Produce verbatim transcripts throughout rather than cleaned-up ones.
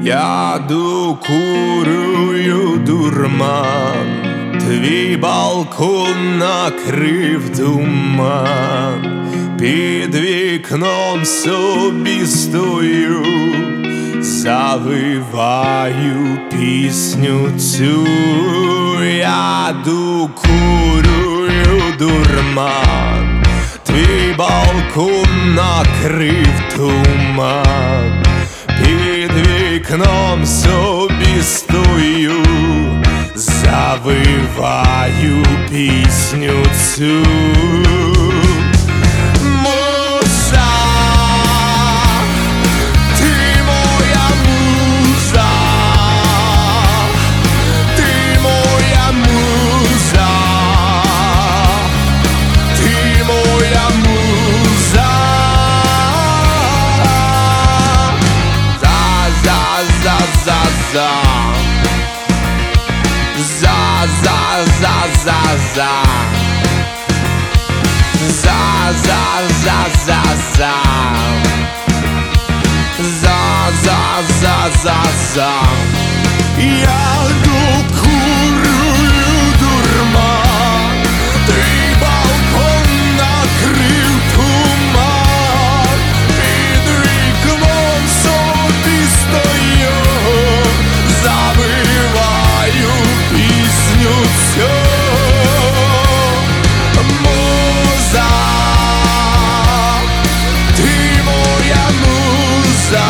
Я докурую дурман, твій балкон накрив туман, під вікном собі стою, завиваю пісню цю. Я докурую дурман, твій балкон накрив туман, під вікном собі стою, завиваю пісню цю. Муза, ти моя муза, ти моя муза, ти моя муза. За-за-за-за-за, за-за-за-за-за, за-за-за-за-за, за-за-за-за-за. Я докурую дурман, твій балкон накрив туман, під вікном собі стою, завиваю пісню цю. Муза, ти моя муза,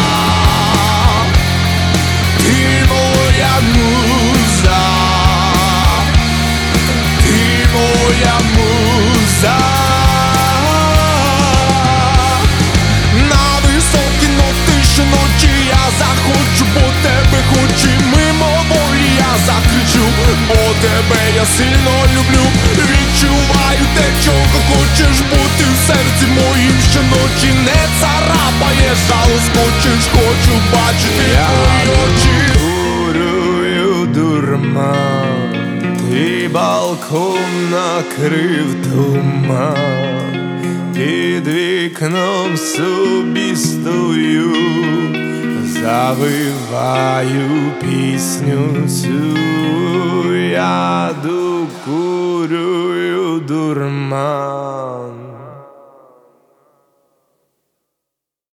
ти моя муза, ти моя муза. На високі ноти щоночі я заходжу, бо тебе хочу, мимоволі я закричу, бо тебе я сильно люблю. Відчуваю те, чого хочеш бути в серці моїм щоночі. Не царапаєш, а лоскочеш, хочу бачити твої очі. Я докурую дурман, твій балкон накрив туман, під вікном собі стою, завиваю пісню цю. Я докурую дурман.